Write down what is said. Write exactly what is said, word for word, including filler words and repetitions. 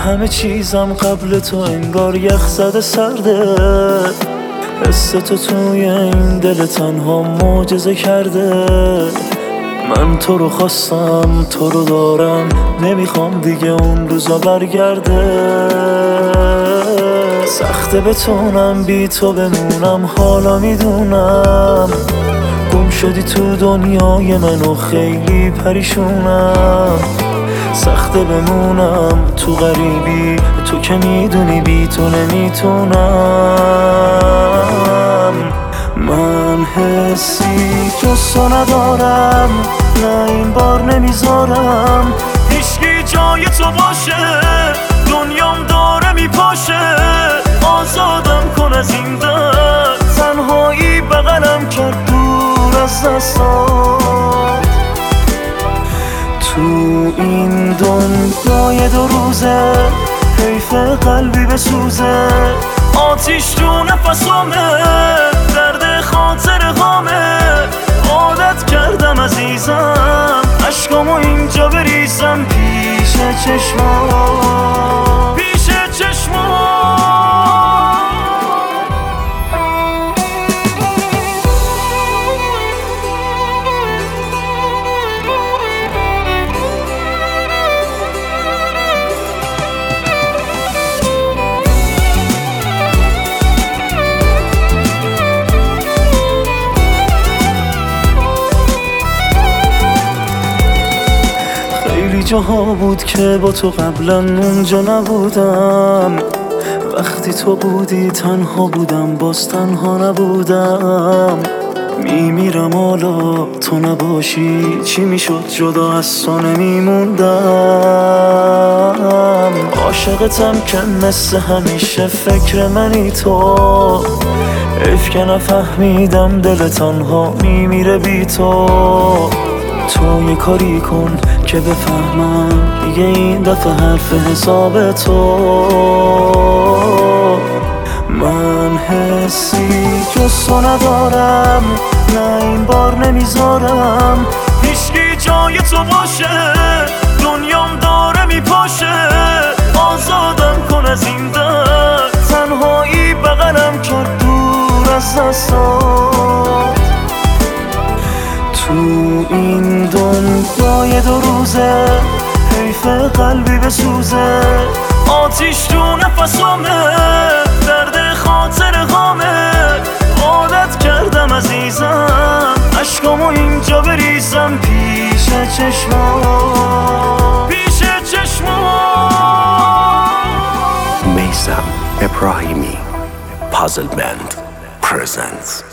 همه چیزم قبل تو انگار یخ زده سرده. حس تو توی این دل تنها معجزه کرده. من تو رو خواستم، تو رو دارم، نمیخوام دیگه اون روزا برگرده. سخته بتونم بی تو بمونم، حالا میدونم گم شدی تو دنیای من و خیلی پریشونم. سخته بمونم تو غریبی، تو که میدونی بی تو نمیتونم. من حسی جز تو ندارم، نه این بار نمیذارم هیچکی جای تو باشه. دنیام داره میپاشه، آزادم کن از این درد. تنهایی بغلم کرد دور از دستات. تو این دنیای دو روزه حیف قلبی بسوزه. آتیش تو نفسامه، درد خاطر غامه. عادت کردم عزیزم عشقامو اینجا بریزم پیش چشمام، پیش چشمام. خیلی جاها بود که با تو قبلا اونجا نبودم. وقتی تو بودی تنها بودم، باز تنها نبودم. میمیرم حالا تو نباشی، چی میشد جدا از تو نمیموندم. عاشقتم که مثل همیشه فکر منی تو. حیف که نفهمیدم دل تنها میمیره بی تو. تو یه کاری کن که بفهمم دیگه این دفعه حرف حساب تو. من حسی جز تو ندارم، نه این بار نمیذارم هیچکی جای تو باشه. دنیام داره میپاشه، آزادم کن از این درد. تنهایی بغلم کرد دور از دستات. تو این دنیای دو روزه حیف قلبی بسوزه. آتیش تو نفسامه، درد خاطر غامه. عادت کردم عزیزم عشقامو اینجا بریزم پیش چشمام، پیش چشمام. Meysam Ebrahimi Puzzle Band presents